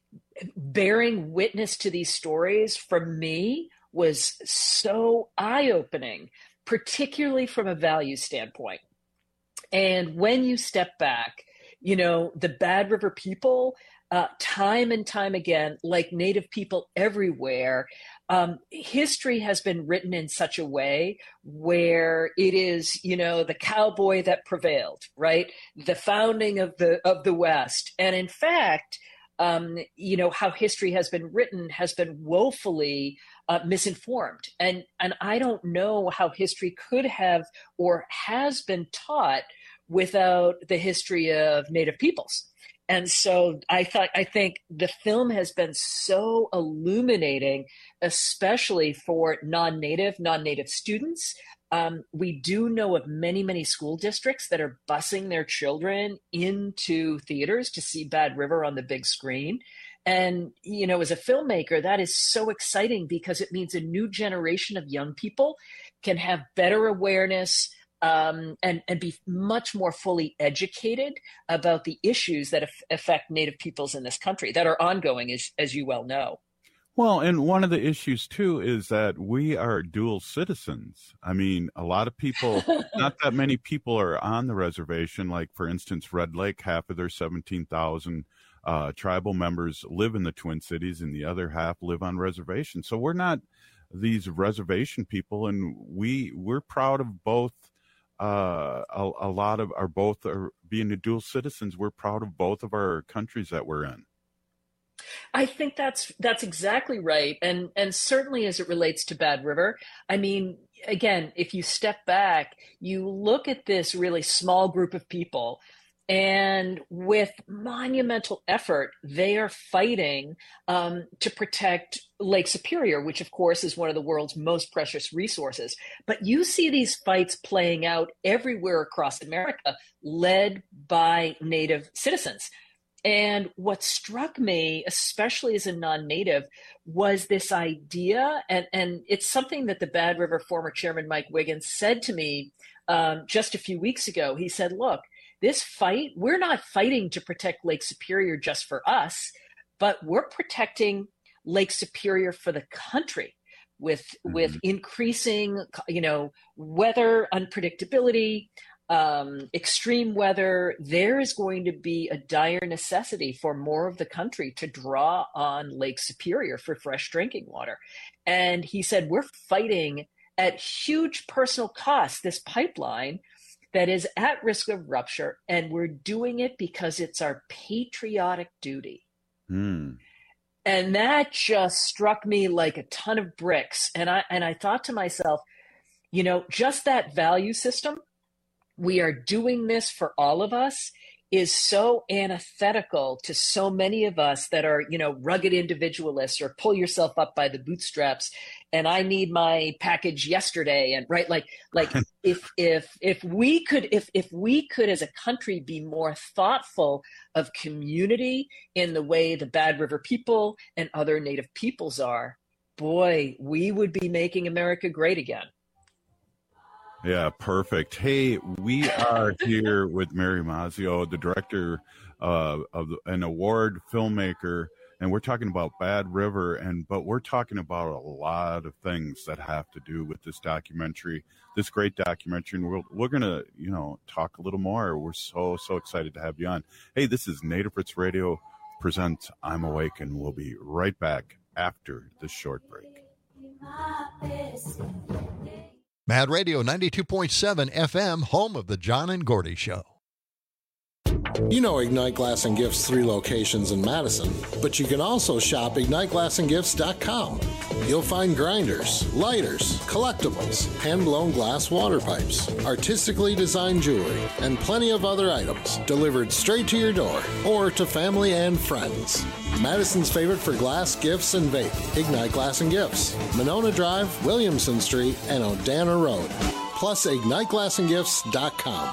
bearing witness to these stories for me was so eye-opening, particularly from a value standpoint. And when you step back, the Bad River people, time and time again, like Native people everywhere, history has been written in such a way where it is, the cowboy that prevailed, right? The founding of the West. And in fact, how history has been written has been woefully misinformed. And I don't know how history could have or has been taught without the history of Native peoples. And so I think the film has been so illuminating, especially for non-Native students. We do know of many, many school districts that are busing their children into theaters to see Bad River on the big screen. And, as a filmmaker, that is so exciting because it means a new generation of young people can have better awareness, and be much more fully educated about the issues that affect Native peoples in this country that are ongoing, as you well know. Well, and one of the issues, too, is that we are dual citizens. I mean, a lot of people, not that many people are on the reservation. Like, for instance, Red Lake, half of their 17,000 tribal members live in the Twin Cities, and the other half live on reservations. So we're not these reservation people, and we're proud of both. A lot of our being the dual citizens. We're proud of both of our countries that we're in. I think that's exactly right. And certainly as it relates to Bad River, I mean, again, if you step back, you look at this really small group of people, and with monumental effort, they are fighting to protect Lake Superior, which of course is one of the world's most precious resources. But you see these fights playing out everywhere across America, led by Native citizens. And what struck me, especially as a non-Native, was this idea, and it's something that the Bad River former chairman Mike Wiggins said to me just a few weeks ago. He said, look, this fight, we're not fighting to protect Lake Superior just for us, but we're protecting Lake Superior for the country with increasing, weather unpredictability, extreme weather. There is going to be a dire necessity for more of the country to draw on Lake Superior for fresh drinking water. And he said, we're fighting at huge personal cost this pipeline that is at risk of rupture, and we're doing it because it's our patriotic duty. And that just struck me like a ton of bricks. And I thought to myself, just that value system, we are doing this for all of us, is so antithetical to so many of us that are, rugged individualists, or pull yourself up by the bootstraps, and I need my package yesterday. And right, like if we could as a country be more thoughtful of community in the way the Bad River people and other Native peoples are, boy, we would be making America great again. Yeah, perfect. Hey, we are here with Mary Mazzio, the director of an award filmmaker, and we're talking about Bad River, but we're talking about a lot of things that have to do with this documentary, this great documentary, and we're going to, talk a little more. We're so excited to have you on. Hey, this is Native Roots Radio presents I'm Awake, and we'll be right back after this short break. Mad Radio 92.7 FM, home of the John and Gordy Show. You know Ignite Glass and Gifts' 3 locations in Madison, but you can also shop IgniteGlassandGifts.com. You'll find grinders, lighters, collectibles, hand-blown glass water pipes, artistically designed jewelry, and plenty of other items delivered straight to your door or to family and friends. Madison's favorite for glass, gifts, and vape, Ignite Glass and Gifts, Monona Drive, Williamson Street, and Odana Road. Plus, IgniteGlassandGifts.com.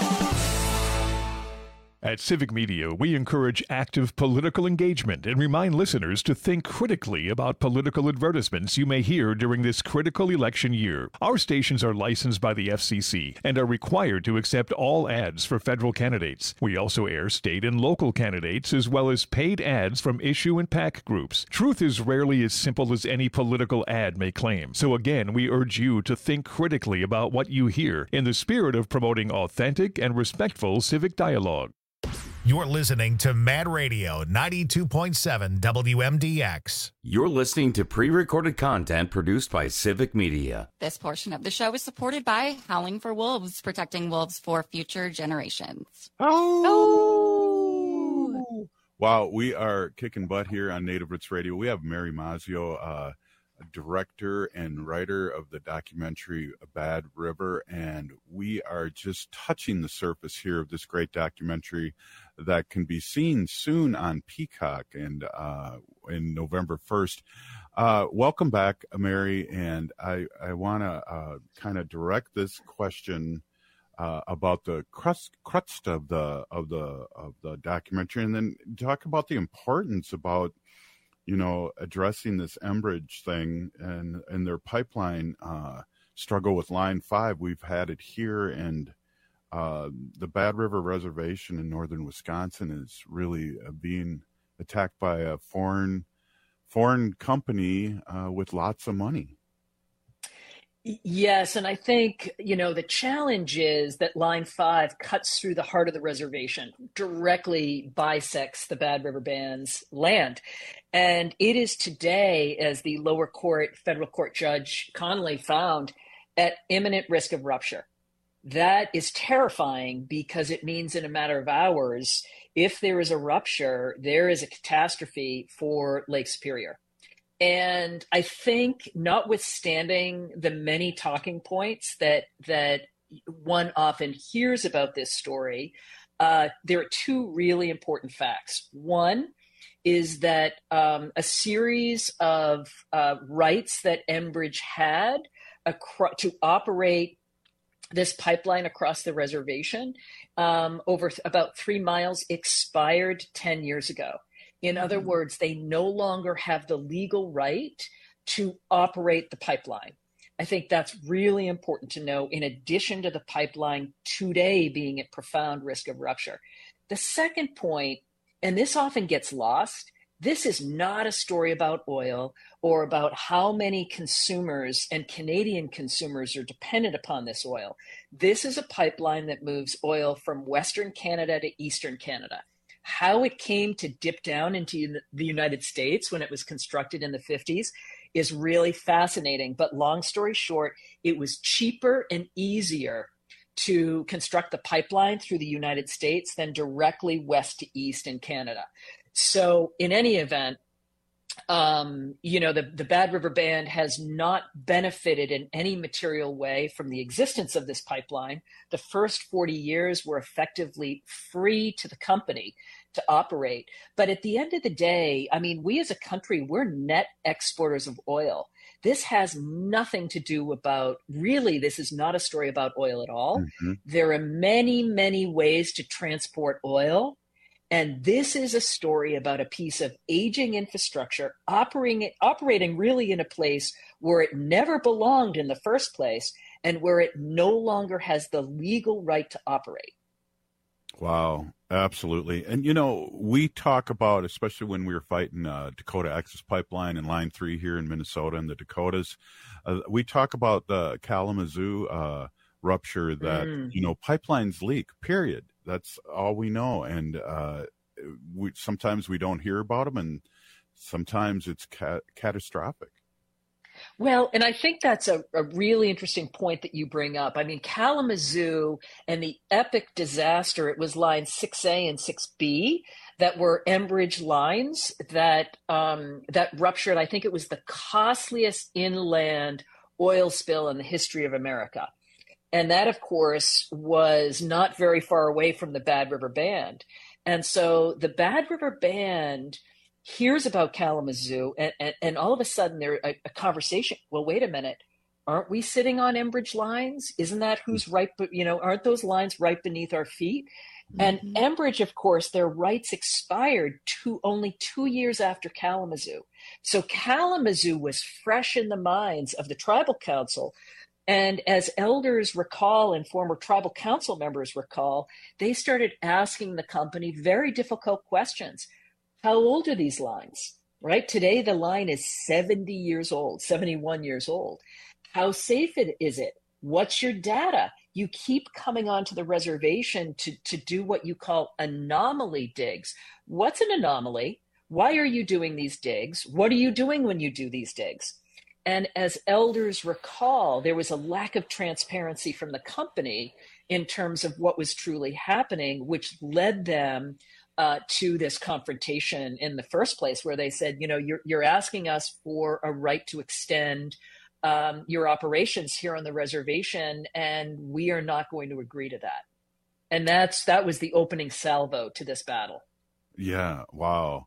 At Civic Media, we encourage active political engagement and remind listeners to think critically about political advertisements you may hear during this critical election year. Our stations are licensed by the FCC and are required to accept all ads for federal candidates. We also air state and local candidates as well as paid ads from issue and PAC groups. Truth is rarely as simple as any political ad may claim. So again, we urge you to think critically about what you hear in the spirit of promoting authentic and respectful civic dialogue. You're listening to Mad Radio 92.7 WMDX. You're listening to pre-recorded content produced by Civic Media. This portion of the show is supported by Howling for Wolves, protecting wolves for future generations. Oh! Wow, we are kicking butt here on Native Roots Radio. We have Mary Mazzio, director and writer of the documentary Bad River, and we are just touching the surface here of this great documentary that can be seen soon on Peacock and in November 1st. Welcome back, Mary, and I want to kind of direct this question about the crust of the documentary, and then talk about the importance about addressing this Enbridge thing and their pipeline struggle with Line 5. We've had it here, and the Bad River Reservation in northern Wisconsin is really being attacked by a foreign foreign company with lots of money. Yes, and I think, the challenge is that Line 5 cuts through the heart of the reservation, directly bisects the Bad River Band's land. And it is today, as the lower court, federal court judge Connolly found, at imminent risk of rupture. That is terrifying because it means in a matter of hours, if there is a rupture, there is a catastrophe for Lake Superior. And I think, notwithstanding the many talking points that one often hears about this story, there are two really important facts. One is that a series of rights that Enbridge had to operate this pipeline across the reservation over about 3 miles expired 10 years ago. In other words, they no longer have the legal right to operate the pipeline. I think that's really important to know, in addition to the pipeline today being at profound risk of rupture. The second point, and this often gets lost, this is not a story about oil or about how many consumers and Canadian consumers are dependent upon this oil. This is a pipeline that moves oil from Western Canada to Eastern Canada. How it came to dip down into the United States when it was constructed in the 50s is really fascinating. But long story short, it was cheaper and easier to construct the pipeline through the United States than directly west to east in Canada. So in any event, the Bad River Band has not benefited in any material way from the existence of this pipeline. The first 40 years were effectively free to the company to operate. But at the end of the day, we as a country, we're net exporters of oil. This has nothing to do this is not a story about oil at all. Mm-hmm. There are many, many ways to transport oil. And this is a story about a piece of aging infrastructure operating really in a place where it never belonged in the first place and where it no longer has the legal right to operate. Wow, absolutely. And, we talk about, especially when we were fighting Dakota Access Pipeline and Line 3 here in Minnesota and the Dakotas, we talk about the Kalamazoo rupture that, pipelines leak, period. That's all we know. And sometimes we don't hear about them, and sometimes it's catastrophic. Well, and I think that's a really interesting point that you bring up. Kalamazoo and the epic disaster, it was line 6A and 6B that were Enbridge lines that ruptured. I think it was the costliest inland oil spill in the history of America. And that, of course, was not very far away from the Bad River Band. And so the Bad River Band hears about Kalamazoo, and all of a sudden there's a conversation. Well, wait a minute. Aren't we sitting on Enbridge lines? Isn't that who's right? But, aren't those lines right beneath our feet? Mm-hmm. And Enbridge, of course, their rights expired only 2 years after Kalamazoo. So Kalamazoo was fresh in the minds of the tribal council. And as elders recall and former tribal council members recall, they started asking the company very difficult questions. How old are these lines? Right? Today, the line is 70 years old, 71 years old. How safe is it? What's your data? You keep coming onto the reservation to do what you call anomaly digs. What's an anomaly? Why are you doing these digs? What are you doing when you do these digs? And as elders recall, there was a lack of transparency from the company in terms of what was truly happening, which led them to this confrontation in the first place, where they said, you're asking us for a right to extend your operations here on the reservation, and we are not going to agree to that. And that was the opening salvo to this battle. Yeah, wow.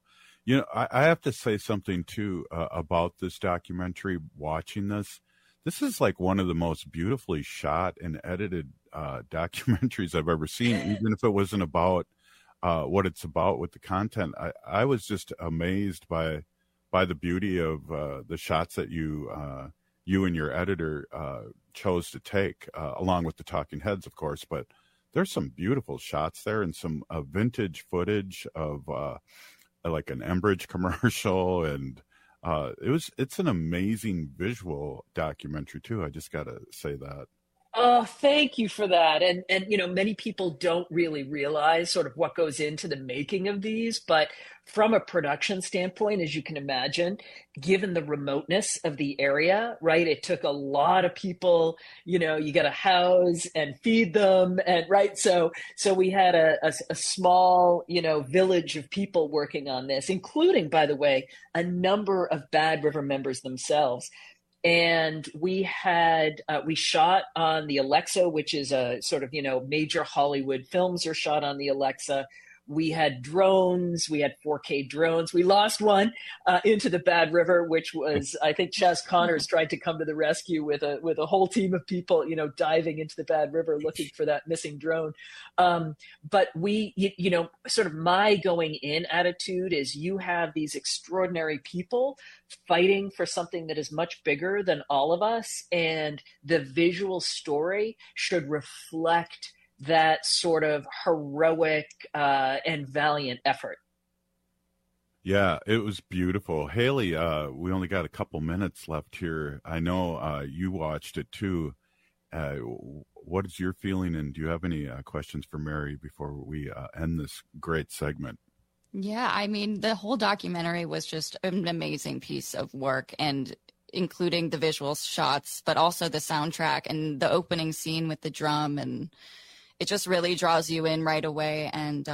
I have to say something, too, about this documentary, watching this. This is like one of the most beautifully shot and edited documentaries I've ever seen, even if it wasn't about what it's about with the content. I was just amazed by the beauty of the shots that you and your editor chose to take, along with the talking heads, of course. But there's some beautiful shots there and some vintage footage of like an Enbridge commercial and It's an amazing visual documentary too. I just got to say that. Oh, thank you for that. And many people don't really realize sort of what goes into the making of these, but from a production standpoint, as you can imagine, given the remoteness of the area, right, it took a lot of people, you got to house and feed them, and right. So we had a small, village of people working on this, including, by the way, a number of Bad River members themselves. And we shot on the Alexa, which is a sort of, major Hollywood films are shot on the Alexa. We had drones. We had 4K drones. We lost one into the Bad River, which was, I think, Chaz Connors tried to come to the rescue with a whole team of people, diving into the Bad River looking for that missing drone. But we, sort of my going in attitude is you have these extraordinary people fighting for something that is much bigger than all of us, and the visual story should reflect that sort of heroic and valiant effort. Yeah, it was beautiful. Haley, we only got a couple minutes left here. I know you watched it too. What is your feeling, and do you have any questions for Mary before we end this great segment? Yeah, I mean, the whole documentary was just an amazing piece of work, and including the visual shots, but also the soundtrack and the opening scene with the drum, and it just really draws you in right away. And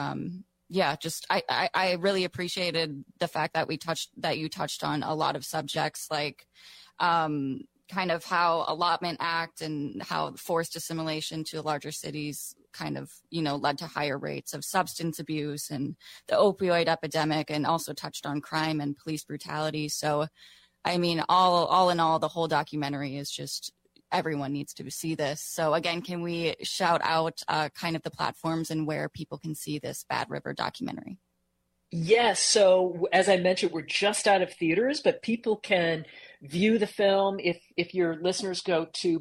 I really appreciated the fact that you touched on a lot of subjects, like kind of how Allotment Act and how forced assimilation to larger cities kind of, led to higher rates of substance abuse and the opioid epidemic, and also touched on crime and police brutality. So, I mean, all in all, the whole documentary is just, everyone needs to see this. So again, can we shout out kind of the platforms and where people can see this Bad River documentary? Yes. So as I mentioned, we're just out of theaters, but people can view the film. If your listeners go to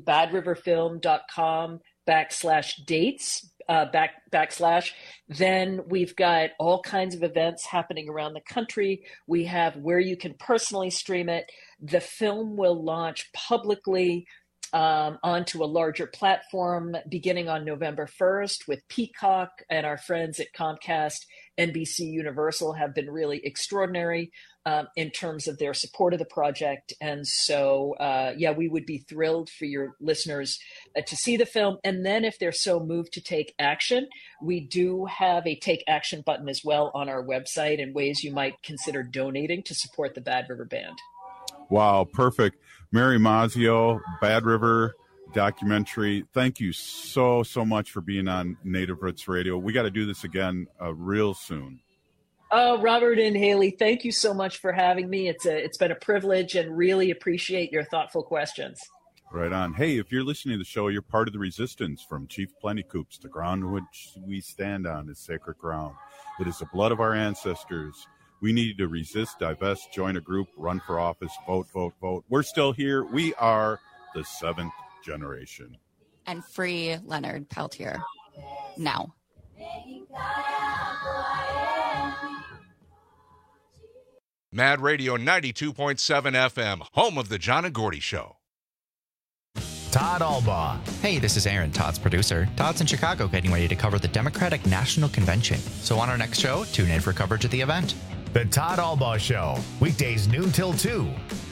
badriverfilm.com/dates, then we've got all kinds of events happening around the country. We have where you can personally stream it. The film will launch publicly onto a larger platform beginning on November 1st with Peacock, and our friends at Comcast, NBC Universal have been really extraordinary in terms of their support of the project. And so, we would be thrilled for your listeners to see the film. And then if they're so moved to take action, we do have a take action button as well on our website, and ways you might consider donating to support the Bad River Band. Wow, perfect. Mary Mazzio, Bad River documentary. Thank you so much for being on Native Roots Radio. We got to do this again real soon. Oh, Robert and Haley, thank you so much for having me. It's been a privilege, and really appreciate your thoughtful questions. Right on. Hey, if you're listening to the show, you're part of the resistance from Chief Plentycoops. The ground which we stand on is sacred ground. It is the blood of our ancestors. We need to resist, divest, join a group, run for office, vote. We're still here. We are the 7th generation. And free Leonard Peltier now. Mad Radio 92.7 FM, home of the John and Gordy Show. Todd Albaugh. Hey, this is Aaron, Todd's producer. Todd's in Chicago getting ready to cover the Democratic National Convention. So on our next show, tune in for coverage of the event. The Todd Albaugh Show, weekdays noon till 2.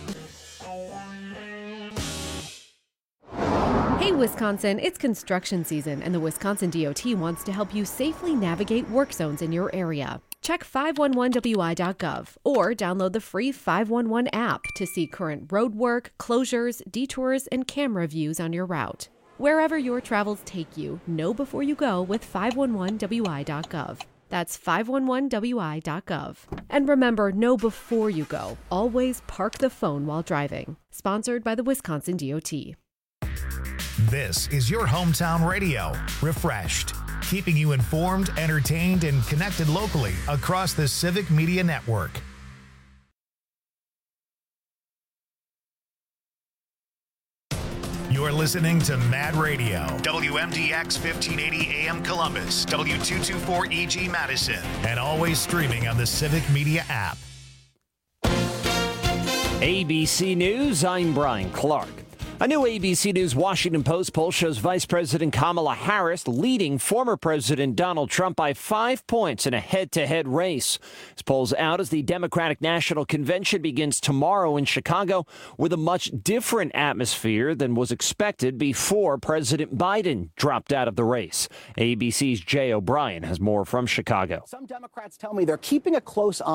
Hey, Wisconsin, it's construction season, and the Wisconsin DOT wants to help you safely navigate work zones in your area. Check 511wi.gov or download the free 511 app to see current road work, closures, detours, and camera views on your route. Wherever your travels take you, know before you go with 511wi.gov. That's 511wi.gov. And remember, know before you go. Always park the phone while driving. Sponsored by the Wisconsin DOT. This is your hometown radio, Refreshed, keeping you informed, entertained, and connected locally across the Civic Media Network. You're listening to Mad Radio, WMDX 1580 AM Columbus, W224EG Madison, and always streaming on the Civic Media app. ABC News, I'm Brian Clark. A new ABC News Washington Post poll shows Vice President Kamala Harris leading former President Donald Trump by 5 points in a head-to-head race. This poll's out as the Democratic National Convention begins tomorrow in Chicago with a much different atmosphere than was expected before President Biden dropped out of the race. ABC's Jay O'Brien has more from Chicago. Some Democrats tell me they're keeping a close eye